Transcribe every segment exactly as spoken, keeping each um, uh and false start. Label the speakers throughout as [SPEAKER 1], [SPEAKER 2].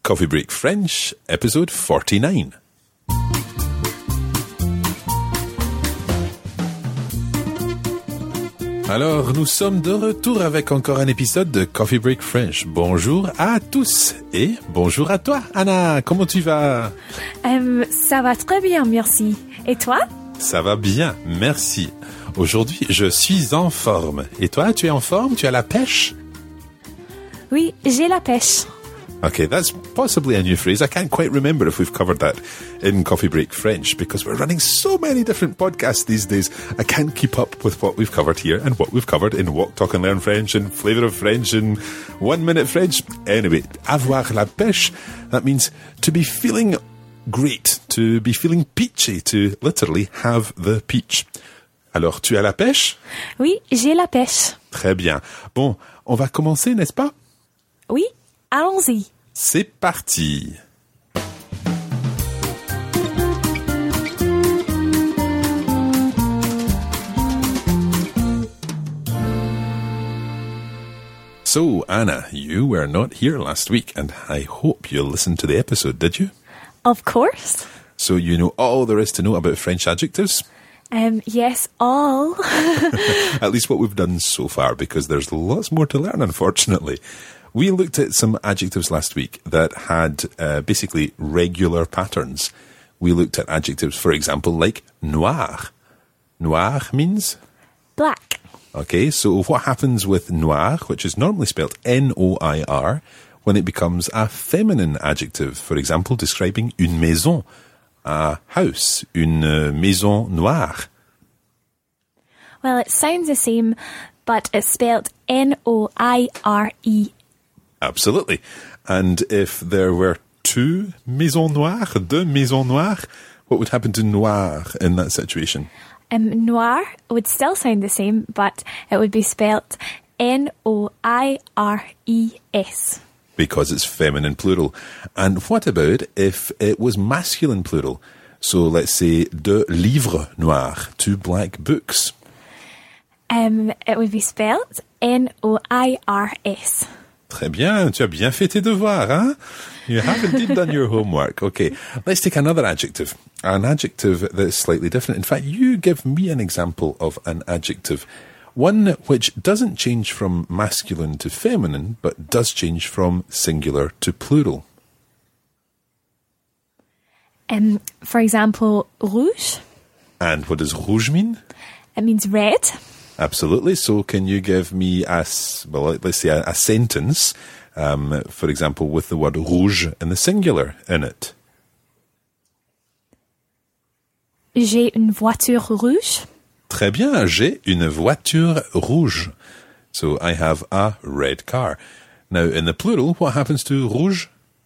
[SPEAKER 1] Coffee Break French, episode forty-nine. Alors, nous sommes de retour avec encore un épisode de Coffee Break French. Bonjour à tous et bonjour à toi, Anna. Comment tu vas?
[SPEAKER 2] Euh, ça va très bien, merci. Et toi?
[SPEAKER 1] Ça va bien, merci. Aujourd'hui, je suis en forme. Et toi, tu es en forme? Tu as la pêche?
[SPEAKER 2] Oui, j'ai la pêche.
[SPEAKER 1] Okay, that's possibly a new phrase. I can't quite remember if we've covered that in Coffee Break French because we're running so many different podcasts these days. I can't keep up with what we've covered here and what we've covered in Walk, Talk and Learn French and Flavour of French and One Minute French. Anyway, avoir la pêche, that means to be feeling great, to be feeling peachy, to literally have the peach. Alors, tu as la pêche?
[SPEAKER 2] Oui, j'ai la pêche.
[SPEAKER 1] Très bien. Bon, on va commencer, n'est-ce pas?
[SPEAKER 2] Oui, allons-y.
[SPEAKER 1] C'est parti. So, Anna, you were not here last week, and I hope you listened to the episode, did you?
[SPEAKER 2] Of course.
[SPEAKER 1] So you know all there is to know about French adjectives?
[SPEAKER 2] Um, yes, all.
[SPEAKER 1] At least what we've done so far, because there's lots more to learn, unfortunately. We looked at some adjectives last week that had uh, basically regular patterns. We looked at adjectives, for example, like noir. Noir means?
[SPEAKER 2] Black.
[SPEAKER 1] Okay, so what happens with noir, which is normally spelled N O I R, when it becomes a feminine adjective? For example, describing une maison, a house, une maison noire.
[SPEAKER 2] Well, it sounds the same, but it's spelled N O I R E.
[SPEAKER 1] Absolutely. And if there were two maisons noires, deux maisons noires, what would happen to noir in that situation?
[SPEAKER 2] Um, noir would still sound the same, but it would be spelled N O I R E S.
[SPEAKER 1] Because it's feminine plural. And what about if it was masculine plural? So let's say deux livres noirs, two black books.
[SPEAKER 2] Um, it would be spelled N O I R S.
[SPEAKER 1] Très bien, tu as bien fait tes devoirs, hein? You have indeed done your homework. Okay, let's take another adjective. An adjective that's slightly different. In fact, you give me an example of an adjective. One which doesn't change from masculine to feminine, but does change from singular to plural.
[SPEAKER 2] Um, for example, rouge.
[SPEAKER 1] And what does rouge mean?
[SPEAKER 2] It means red.
[SPEAKER 1] Absolutely. So can you give me a, well, let's say a, a sentence, um, for example, with the word rouge in the singular in it?
[SPEAKER 2] J'ai une voiture rouge.
[SPEAKER 1] Très bien. J'ai une voiture rouge. So I have a red car. Now, in the plural, what happens to rouge?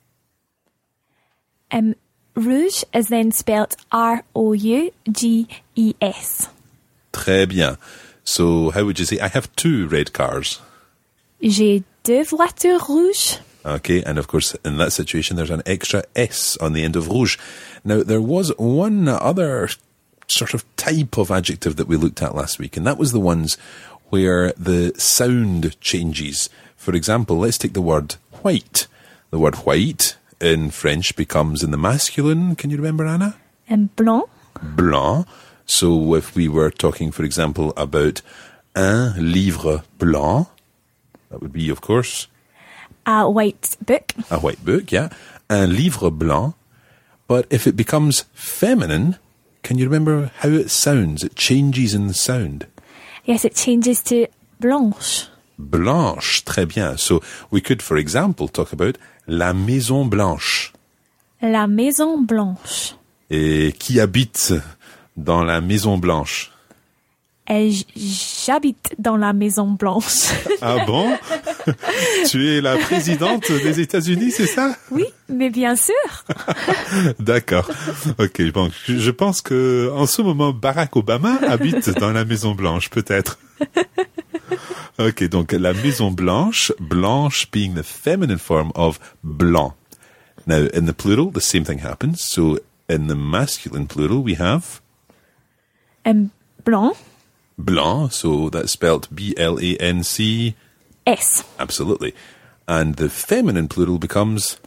[SPEAKER 2] Um, rouge is then spelled R O U G E S.
[SPEAKER 1] Très bien. So how would you say, I have two red cars?
[SPEAKER 2] J'ai deux voitures rouges.
[SPEAKER 1] Okay, and of course, in that situation, there's an extra S on the end of rouge. Now, there was one other sort of type of adjective that we looked at last week, and that was the ones where the sound changes. For example, let's take the word white. The word white in French becomes in the masculine. Can you remember, Anna?
[SPEAKER 2] And blanc.
[SPEAKER 1] Blanc. So if we were talking, for example, about un livre blanc, that would be, of course,
[SPEAKER 2] A white book.
[SPEAKER 1] a white book, yeah. Un livre blanc. But if it becomes feminine, can you remember how it sounds? It changes in the sound.
[SPEAKER 2] Yes, it changes to blanche.
[SPEAKER 1] Blanche, très bien. So we could, for example, talk about la maison blanche.
[SPEAKER 2] La maison blanche.
[SPEAKER 1] Et qui habite dans la maison blanche?
[SPEAKER 2] Et j'habite dans la maison blanche.
[SPEAKER 1] Ah bon? Tu es la présidente des États-Unis, c'est ça?
[SPEAKER 2] Oui, mais bien sûr.
[SPEAKER 1] D'accord. Ok, bon, je pense que en ce moment, Barack Obama habite dans la Maison Blanche, peut-être. Ok, donc la Maison Blanche, blanche being the feminine form of blanc. Now, in the plural, the same thing happens. So, in the masculine plural, we have
[SPEAKER 2] Um, blanc.
[SPEAKER 1] Blanc, so that's spelled B L A N C.
[SPEAKER 2] S.
[SPEAKER 1] Absolutely. And the feminine plural becomes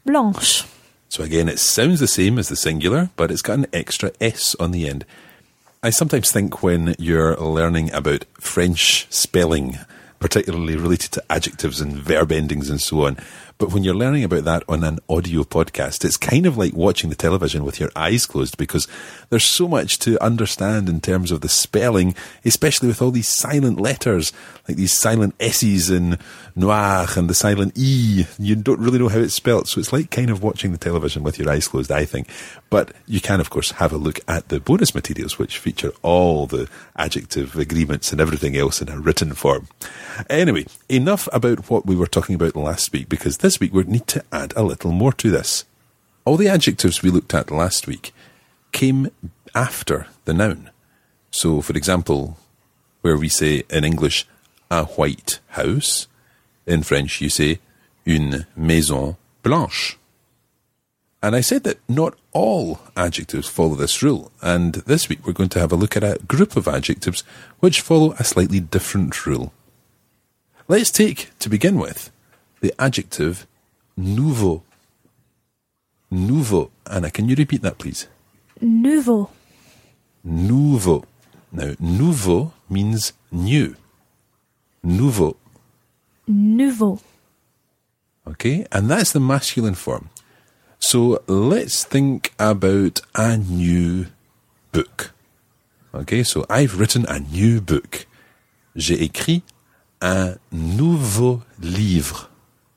[SPEAKER 2] blanche.
[SPEAKER 1] So again, it sounds the same as the singular, but it's got an extra S on the end. I sometimes think when you're learning about French spelling, particularly related to adjectives and verb endings and so on, but when you're learning about that on an audio podcast, it's kind of like watching the television with your eyes closed, because there's so much to understand in terms of the spelling, especially with all these silent letters, like these silent S's in noir and the silent E. You don't really know how it's spelt, so it's like kind of watching the television with your eyes closed, I think. But you can, of course, have a look at the bonus materials, which feature all the adjective agreements and everything else in a written form. Anyway, enough about what we were talking about last week, because this week we need to add a little more to this. All the adjectives we looked at last week came after the noun. So, for example, where we say in English, a white house, in French you say, une maison blanche. And I said that not all adjectives follow this rule, and this week we're going to have a look at a group of adjectives which follow a slightly different rule. Let's take, to begin with, the adjective nouveau. Nouveau. Anna, can you repeat that, please?
[SPEAKER 2] Nouveau.
[SPEAKER 1] Nouveau. Now, nouveau means new. Nouveau.
[SPEAKER 2] Nouveau.
[SPEAKER 1] Okay, and that's the masculine form. So let's think about a new book. Okay, so I've written a new book. J'ai écrit un nouveau livre.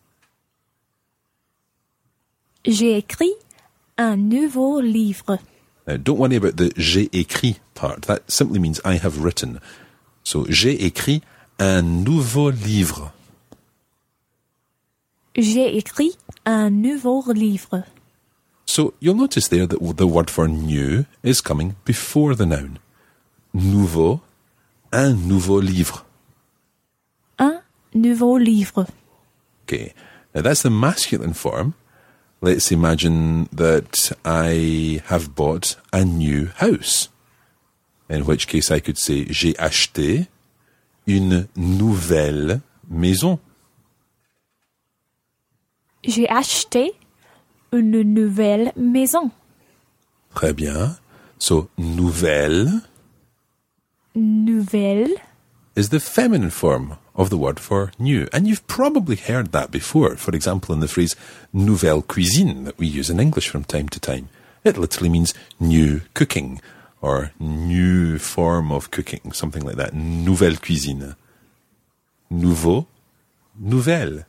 [SPEAKER 2] J'ai écrit un nouveau livre.
[SPEAKER 1] Now, don't worry about the j'ai écrit part. That simply means I have written. So, j'ai écrit un nouveau livre.
[SPEAKER 2] J'ai écrit un nouveau livre.
[SPEAKER 1] So, you'll notice there that the word for new is coming before the noun. Nouveau, un nouveau livre.
[SPEAKER 2] Un nouveau livre.
[SPEAKER 1] Okay, now that's the masculine form. Let's imagine that I have bought a new house. In which case I could say, j'ai acheté une nouvelle maison.
[SPEAKER 2] J'ai acheté une nouvelle maison.
[SPEAKER 1] Très bien. So, nouvelle.
[SPEAKER 2] Nouvelle.
[SPEAKER 1] Is the feminine form of the word for new. And you've probably heard that before. For example, in the phrase nouvelle cuisine that we use in English from time to time. It literally means new cooking or new form of cooking, something like that. Nouvelle cuisine. Nouveau, nouvelle.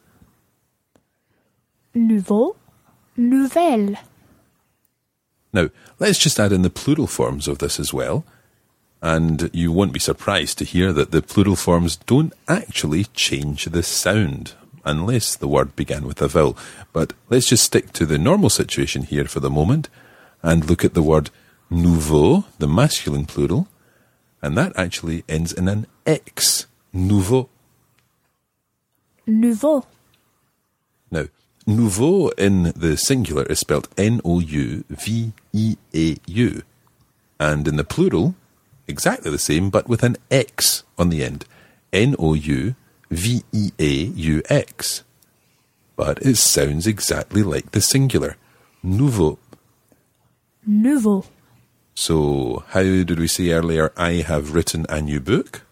[SPEAKER 2] Nouveau, nouvelle.
[SPEAKER 1] Now, let's just add in the plural forms of this as well. And you won't be surprised to hear that the plural forms don't actually change the sound, unless the word began with a vowel. But let's just stick to the normal situation here for the moment, and look at the word nouveau, the masculine plural, and that actually ends in an X. Nouveau.
[SPEAKER 2] Nouveau.
[SPEAKER 1] Now, nouveau in the singular is spelled N O U V E A U. And in the plural, exactly the same, but with an X on the end. N O U V E A U X. But it sounds exactly like the singular. Nouveau.
[SPEAKER 2] Nouveau.
[SPEAKER 1] So, how did we say earlier, I have written a new book?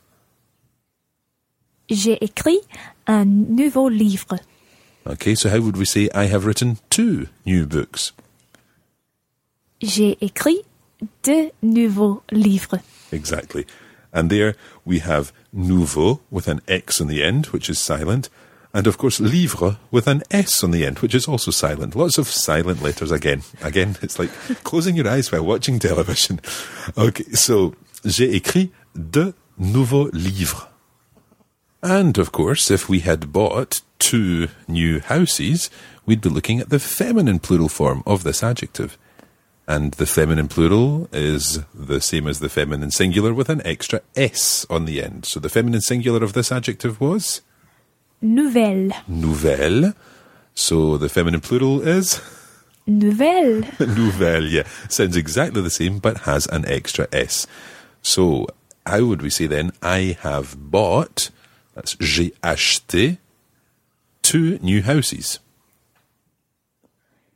[SPEAKER 2] J'ai écrit un nouveau livre.
[SPEAKER 1] Okay, so how would we say, I have written two new books?
[SPEAKER 2] J'ai écrit deux nouveaux livres.
[SPEAKER 1] Exactly. And there we have nouveau with an X on the end, which is silent. And of course, livre with an S on the end, which is also silent. Lots of silent letters again. Again, it's like closing your eyes while watching television. Okay, so, j'ai écrit deux nouveaux livres. And of course, if we had bought two new houses, we'd be looking at the feminine plural form of this adjective. And the feminine plural is the same as the feminine singular with an extra S on the end. So the feminine singular of this adjective was?
[SPEAKER 2] Nouvelle.
[SPEAKER 1] Nouvelle. So the feminine plural is?
[SPEAKER 2] Nouvelle.
[SPEAKER 1] Nouvelle, yeah. Sounds exactly the same, but has an extra S. So how would we say then, I have bought, that's j'ai acheté, two new houses?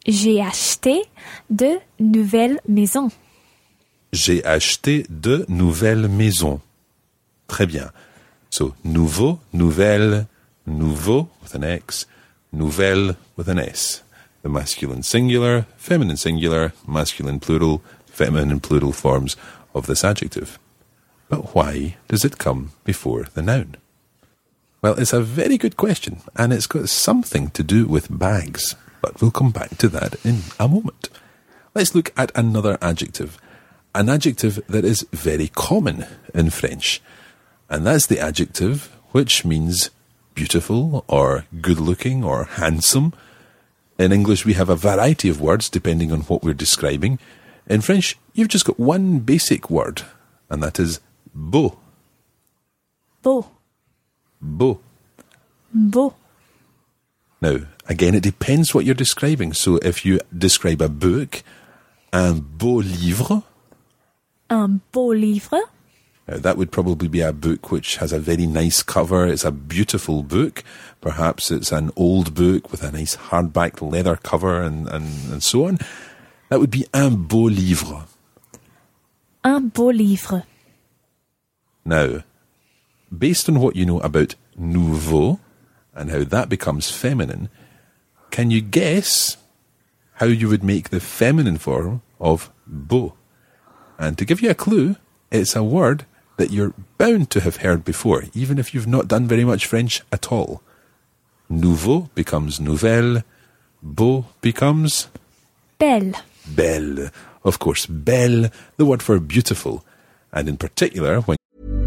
[SPEAKER 2] J'ai acheté de nouvelles maisons.
[SPEAKER 1] J'ai acheté de nouvelles maisons. Très bien. So, nouveau, nouvelle, nouveau with an X, nouvelle with an S. The masculine singular, feminine singular, masculine plural, feminine plural forms of this adjective. But why does it come before the noun? Well, it's a very good question, and it's got something to do with bags, but we'll come back to that in a moment. Let's look at another adjective, an adjective that is very common in French, and that's the adjective which means beautiful or good-looking or handsome. In English, we have a variety of words depending on what we're describing. In French, you've just got one basic word, and that is beau.
[SPEAKER 2] Beau.
[SPEAKER 1] Beau.
[SPEAKER 2] Beau.
[SPEAKER 1] Now, again, it depends what you're describing. So if you describe a book, un beau livre,
[SPEAKER 2] Un beau livre.
[SPEAKER 1] now that would probably be a book which has a very nice cover. It's a beautiful book. Perhaps it's an old book with a nice hardback leather cover and, and, and so on. That would be un beau livre.
[SPEAKER 2] Un beau livre.
[SPEAKER 1] Now, based on what you know about nouveau and how that becomes feminine, can you guess how you would make the feminine form of beau? And to give you a clue, it's a word that you're bound to have heard before, even if you've not done very much French at all. Nouveau becomes nouvelle, beau becomes
[SPEAKER 2] Belle.
[SPEAKER 1] belle. Of course, belle, the word for beautiful. And in particular, when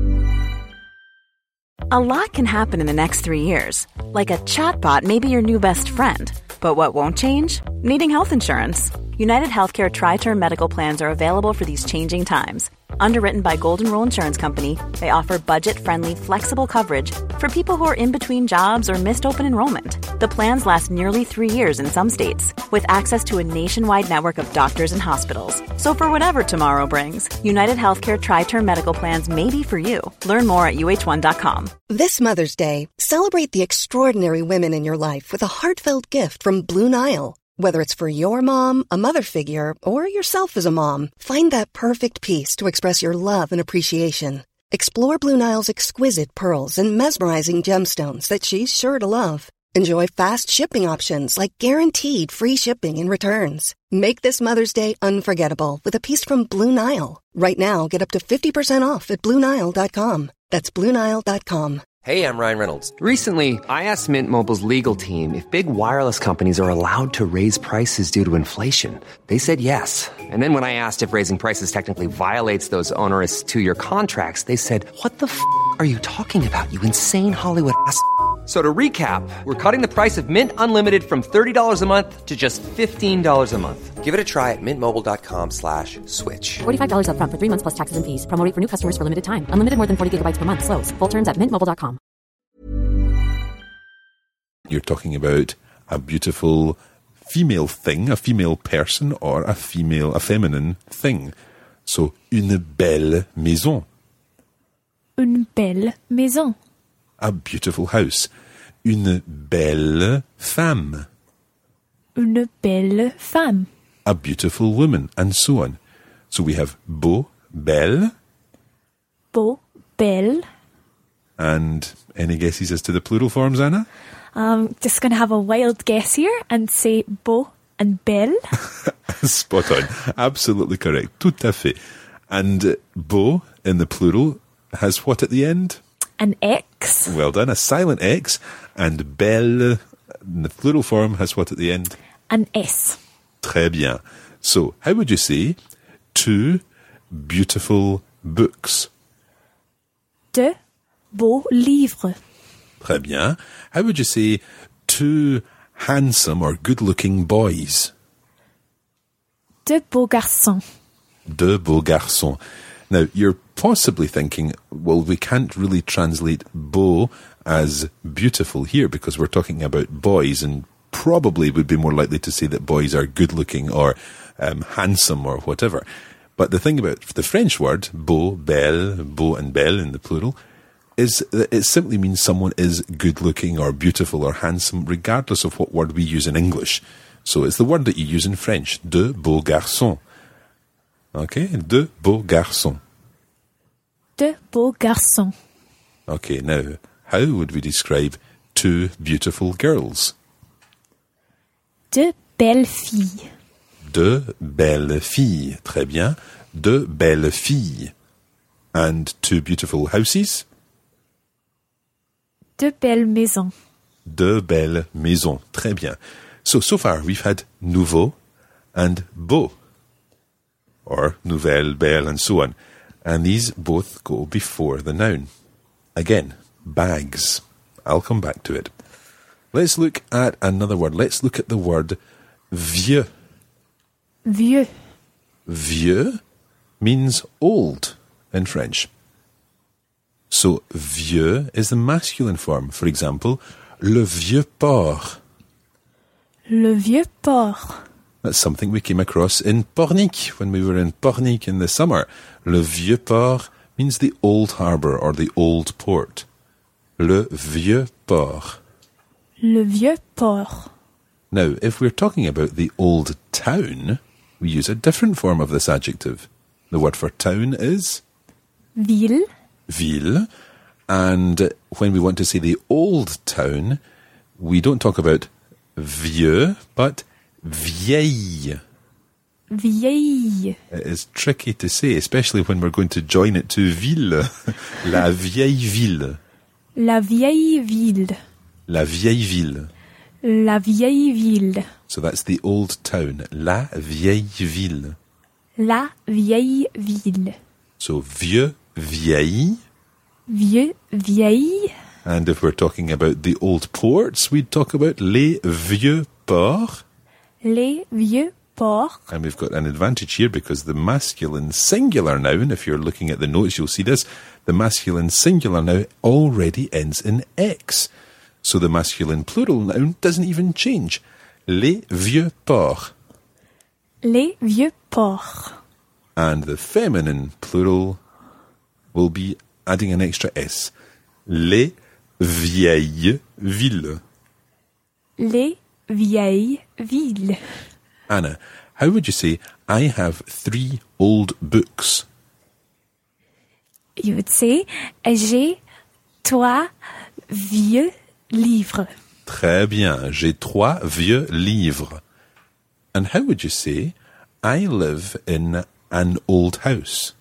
[SPEAKER 3] A lot can happen in the next three years. Like a chatbot may be your new best friend. But what won't change? Needing health insurance. United Healthcare Tri-Term Medical Plans are available for these changing times. Underwritten by Golden Rule Insurance Company, they offer budget-friendly, flexible coverage for people who are in between jobs or missed open enrollment. The plans last nearly three years in some states, with access to a nationwide network of doctors and hospitals. So for whatever tomorrow brings, United Healthcare Tri-Term Medical Plans may be for you. Learn more at U H one dot com.
[SPEAKER 4] This Mother's Day, celebrate the extraordinary women in your life with a heartfelt gift from Blue Nile. Whether it's for your mom, a mother figure, or yourself as a mom, find that perfect piece to express your love and appreciation. Explore Blue Nile's exquisite pearls and mesmerizing gemstones that she's sure to love. Enjoy fast shipping options like guaranteed free shipping and returns. Make this Mother's Day unforgettable with a piece from Blue Nile. Right now, get up to fifty percent off at Blue Nile dot com. That's Blue Nile dot com.
[SPEAKER 5] Hey, I'm Ryan Reynolds. Recently, I asked Mint Mobile's legal team if big wireless companies are allowed to raise prices due to inflation. They said yes. And then when I asked if raising prices technically violates those onerous two-year contracts, they said, what the f*** are you talking about, you insane Hollywood ass f- So to recap, we're cutting the price of Mint Unlimited from thirty dollars a month to just fifteen dollars a month. Give it a try at mintmobile.com slash switch.
[SPEAKER 6] forty-five dollars up front for three months plus taxes and fees. Promo rate for new customers for limited time. Unlimited more than forty gigabytes per month. Slows full terms at mint mobile dot com.
[SPEAKER 1] you're talking about a beautiful female thing, a female person, or a female, a feminine thing. So, une belle maison.
[SPEAKER 2] Une belle maison.
[SPEAKER 1] A beautiful house. Une belle femme.
[SPEAKER 2] Une belle femme.
[SPEAKER 1] A beautiful woman, and so on. So we have beau, belle.
[SPEAKER 2] Beau, belle.
[SPEAKER 1] And any guesses as to the plural forms, Anna?
[SPEAKER 2] I'm just going to have a wild guess here and say beau and belle.
[SPEAKER 1] Spot on. Absolutely correct. Tout à fait. And uh, beau in the plural has what at the end?
[SPEAKER 2] An X.
[SPEAKER 1] Well done. A silent X. And belle in the plural form has what at the end?
[SPEAKER 2] An S.
[SPEAKER 1] Très bien. So, how would you say two beautiful books?
[SPEAKER 2] Deux beaux livres.
[SPEAKER 1] Très bien. How would you say two handsome or good-looking boys?
[SPEAKER 2] Deux beaux garçons.
[SPEAKER 1] Deux beaux garçons. Now, you're possibly thinking, well, we can't really translate beau as beautiful here because we're talking about boys, and probably would be more likely to say that boys are good-looking or um, handsome or whatever. But the thing about the French word, beau, belle, beau and belle in the plural, is that it simply means someone is good-looking or beautiful or handsome, regardless of what word we use in English. So it's the word that you use in French, de beaux garçons. Okay, de beaux garçons.
[SPEAKER 2] De beaux garçons.
[SPEAKER 1] Okay, now, how would we describe two beautiful girls?
[SPEAKER 2] De belles filles.
[SPEAKER 1] De belles filles. Très bien. De belles filles. And two beautiful houses?
[SPEAKER 2] De belles maisons.
[SPEAKER 1] De belles maisons. Très bien. So, so far we've had nouveau and beau. Or nouvelle, belle, and so on. And these both go before the noun. Again, bags. I'll come back to it. Let's look at another word. Let's look at the word vieux.
[SPEAKER 2] Vieux.
[SPEAKER 1] Vieux means old in French. So, vieux is the masculine form. For example, le vieux port.
[SPEAKER 2] Le vieux port.
[SPEAKER 1] That's something we came across in Pornic when we were in Pornic in the summer. Le vieux port means the old harbour or the old port. Le vieux port.
[SPEAKER 2] Le vieux port.
[SPEAKER 1] Now, if we're talking about the old town, we use a different form of this adjective. The word for town is
[SPEAKER 2] Ville.
[SPEAKER 1] ville. And when we want to say the old town, we don't talk about vieux, but vieille.
[SPEAKER 2] Vieille.
[SPEAKER 1] It is tricky to say, especially when we're going to join it to ville. La vieille ville.
[SPEAKER 2] La vieille ville.
[SPEAKER 1] La vieille ville.
[SPEAKER 2] La vieille ville.
[SPEAKER 1] So that's the old town. La vieille ville.
[SPEAKER 2] La vieille ville.
[SPEAKER 1] So vieux, vieille.
[SPEAKER 2] Vieux, vieille.
[SPEAKER 1] And if we're talking about the old ports, we'd talk about les vieux ports.
[SPEAKER 2] Les vieux ports.
[SPEAKER 1] And we've got an advantage here because the masculine singular noun, if you're looking at the notes, you'll see this, the masculine singular noun already ends in X. So the masculine plural noun doesn't even change. Les vieux ports.
[SPEAKER 2] Les vieux ports.
[SPEAKER 1] And the feminine plural will be adding an extra S. Les vieilles villes.
[SPEAKER 2] Les vieilles villes.
[SPEAKER 1] Anna, how would you say, I have three old books?
[SPEAKER 2] You would say, j'ai trois vieux livres.
[SPEAKER 1] Très bien, j'ai trois vieux livres. And how would you say, I live in an old house?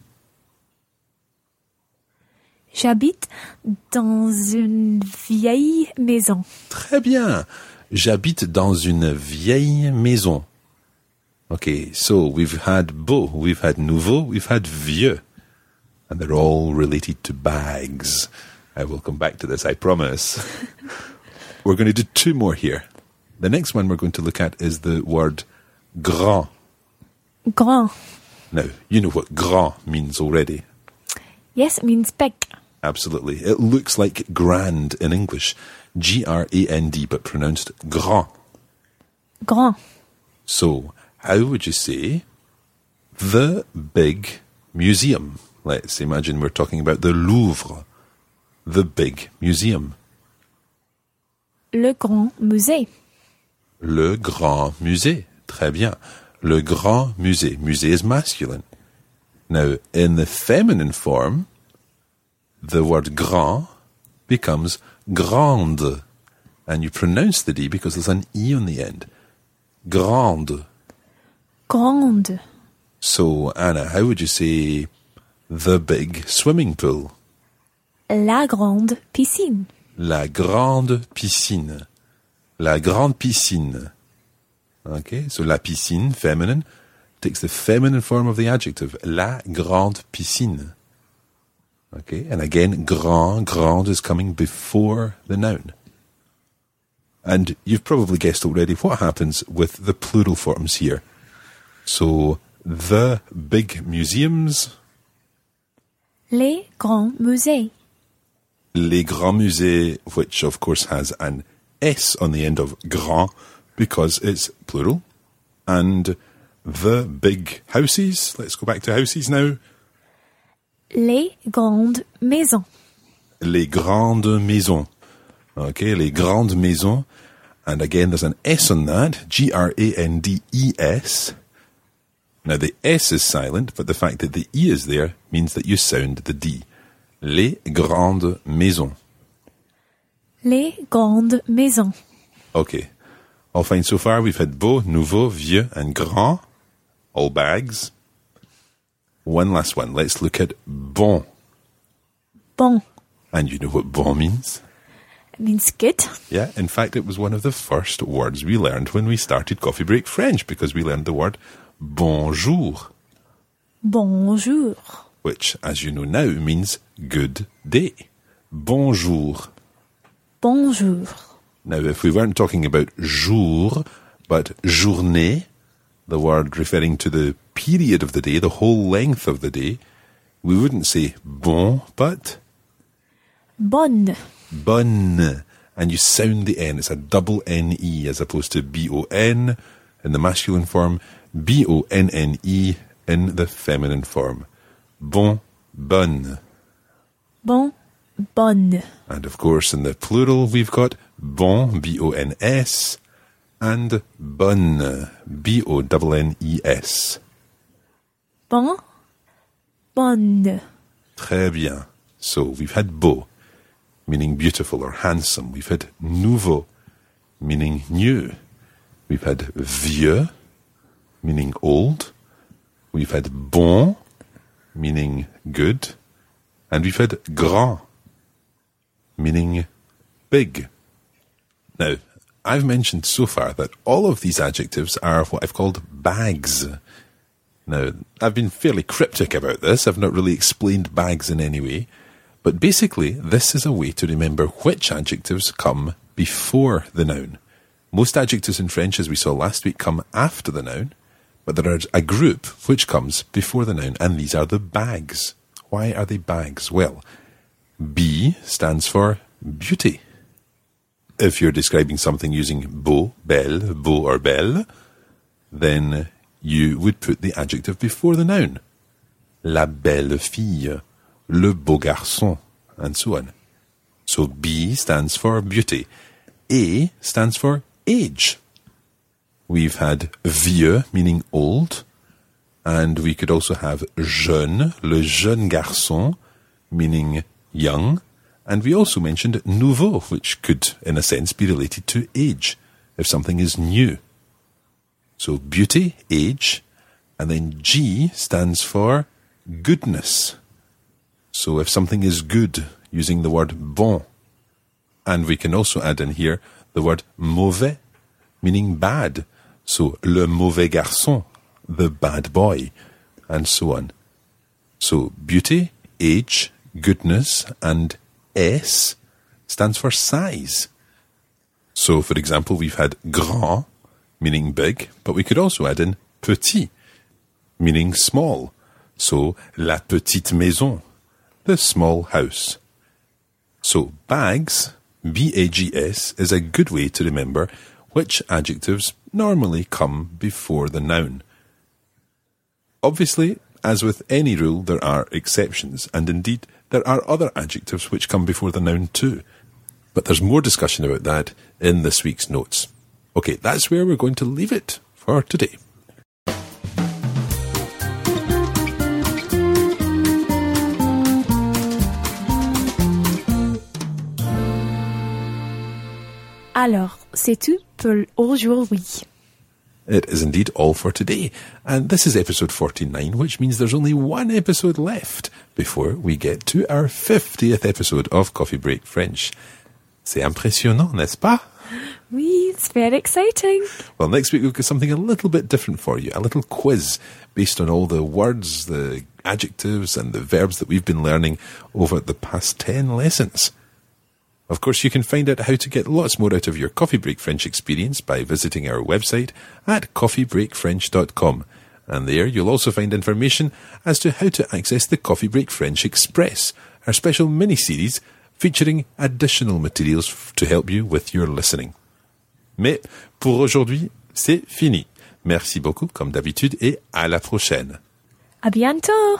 [SPEAKER 2] J'habite dans une vieille maison.
[SPEAKER 1] Très bien, j'habite dans une vieille maison. Okay, so we've had beau, we've had nouveau, we've had vieux. And they're all related to bags. I will come back to this, I promise. We're going to do two more here. The next one we're going to look at is the word grand.
[SPEAKER 2] Grand.
[SPEAKER 1] Now, you know what grand means already.
[SPEAKER 2] Yes, it means big.
[SPEAKER 1] Absolutely. It looks like grand in English. G R A N D, but pronounced grand.
[SPEAKER 2] Grand.
[SPEAKER 1] So, how would you say the big museum? Let's imagine we're talking about the Louvre. The big museum.
[SPEAKER 2] Le grand musée.
[SPEAKER 1] Le grand musée. Très bien. Le grand musée. Musée is masculine. Now, in the feminine form, the word grand becomes grande. And you pronounce the D because there's an E on the end. Grande.
[SPEAKER 2] Grande.
[SPEAKER 1] So, Anna, how would you say the big swimming pool?
[SPEAKER 2] La grande piscine.
[SPEAKER 1] La grande piscine. La grande piscine. Okay, so la piscine, feminine, takes the feminine form of the adjective. La grande piscine. Okay, and again, grand, grande is coming before the noun. And you've probably guessed already what happens with the plural forms here. So, the big museums.
[SPEAKER 2] Les grands musées.
[SPEAKER 1] Les grands musées, which of course has an S on the end of grand because it's plural. And the big houses. Let's go back to houses now.
[SPEAKER 2] Les grandes maisons.
[SPEAKER 1] Les grandes maisons. Okay, les grandes maisons. And again, there's an S on that, G R A N D E S. Now, the S is silent, but the fact that the E is there means that you sound the D. Les grandes maisons.
[SPEAKER 2] Les grandes maisons.
[SPEAKER 1] Okay. All fine so far. We've had beau, nouveau, vieux, and grand. All bags. One last one. Let's look at bon.
[SPEAKER 2] Bon.
[SPEAKER 1] And you know what bon means?
[SPEAKER 2] It means good.
[SPEAKER 1] Yeah, in fact, it was one of the first words we learned when we started Coffee Break French, because we learned the word bonjour.
[SPEAKER 2] Bonjour.
[SPEAKER 1] Which, as you know now, means good day. Bonjour.
[SPEAKER 2] Bonjour.
[SPEAKER 1] Now, if we weren't talking about jour, but journée, the word referring to the period of the day, the whole length of the day, we wouldn't say bon, but
[SPEAKER 2] bonne.
[SPEAKER 1] Bonne. And you sound the N. It's a double N E as opposed to B O N in the masculine form, B O N N E in the feminine form. Bon, bonne.
[SPEAKER 2] Bon, bonne.
[SPEAKER 1] And of course, in the plural, we've got bon, B O N S, and bonne, B O N N E S.
[SPEAKER 2] Bon, bonne.
[SPEAKER 1] Très bien. So we've had beau, meaning beautiful or handsome. We've had nouveau, meaning new. We've had vieux, meaning old. We've had bon, meaning good. And we've had grand, meaning big. Now, I've mentioned so far that all of these adjectives are what I've called bags. Now, I've been fairly cryptic about this. I've not really explained bags in any way. But basically, this is a way to remember which adjectives come before the noun. Most adjectives in French, as we saw last week, come after the noun. But there are a group which comes before the noun, and these are the bags. Why are they bags? Well, B stands for beauty. If you're describing something using beau, belle, beau or belle, then you would put the adjective before the noun. La belle fille, le beau garçon, and so on. So B stands for beauty. A stands for age. We've had vieux, meaning old. And we could also have jeune, le jeune garçon, meaning young. And we also mentioned nouveau, which could, in a sense, be related to age, if something is new. So beauty, age, and then G stands for goodness. So if something is good, using the word bon. And we can also add in here the word mauvais, meaning bad. So le mauvais garçon, the bad boy, and so on. So beauty, age, goodness, and S stands for size. So, for example, we've had grand, meaning big, but we could also add in petit, meaning small. So, la petite maison, the small house. So, bags, B A G S, is a good way to remember which adjectives normally come before the noun. Obviously, as with any rule, there are exceptions, and indeed, there are other adjectives which come before the noun too. But there's more discussion about that in this week's notes. Okay, that's where we're going to leave it for today.
[SPEAKER 2] Alors, c'est tout pour aujourd'hui.
[SPEAKER 1] It is indeed all for today. And this is episode forty-nine, which means there's only one episode left before we get to our fiftieth episode of Coffee Break French. C'est impressionnant, n'est-ce pas?
[SPEAKER 2] Oui, it's very exciting.
[SPEAKER 1] Well, next week we've got something a little bit different for you, a little quiz based on all the words, the adjectives and the verbs that we've been learning over the past ten lessons. Of course, you can find out how to get lots more out of your Coffee Break French experience by visiting our website at coffee break french dot com. And there you'll also find information as to how to access the Coffee Break French Express, our special mini-series featuring additional materials to help you with your listening. Mais pour aujourd'hui, c'est fini. Merci beaucoup, comme d'habitude, et à la prochaine.
[SPEAKER 2] À bientôt.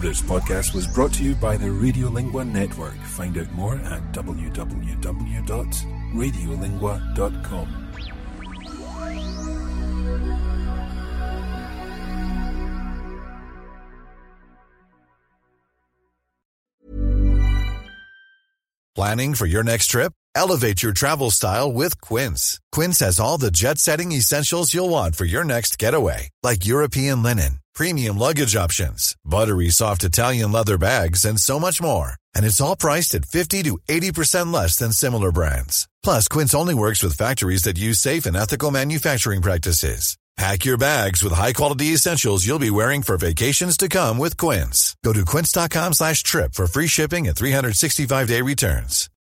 [SPEAKER 7] This podcast was brought to you by the Radiolingua Network. Find out more at w w w dot radiolingua dot com.
[SPEAKER 8] Planning for your next trip? Elevate your travel style with Quince. Quince has all the jet-setting essentials you'll want for your next getaway, like European linen, premium luggage options, buttery soft Italian leather bags, and so much more. And it's all priced at fifty to eighty percent less than similar brands. Plus, Quince only works with factories that use safe and ethical manufacturing practices. Pack your bags with high-quality essentials you'll be wearing for vacations to come with Quince. Go to quince dot com slash trip for free shipping and three sixty-five day returns.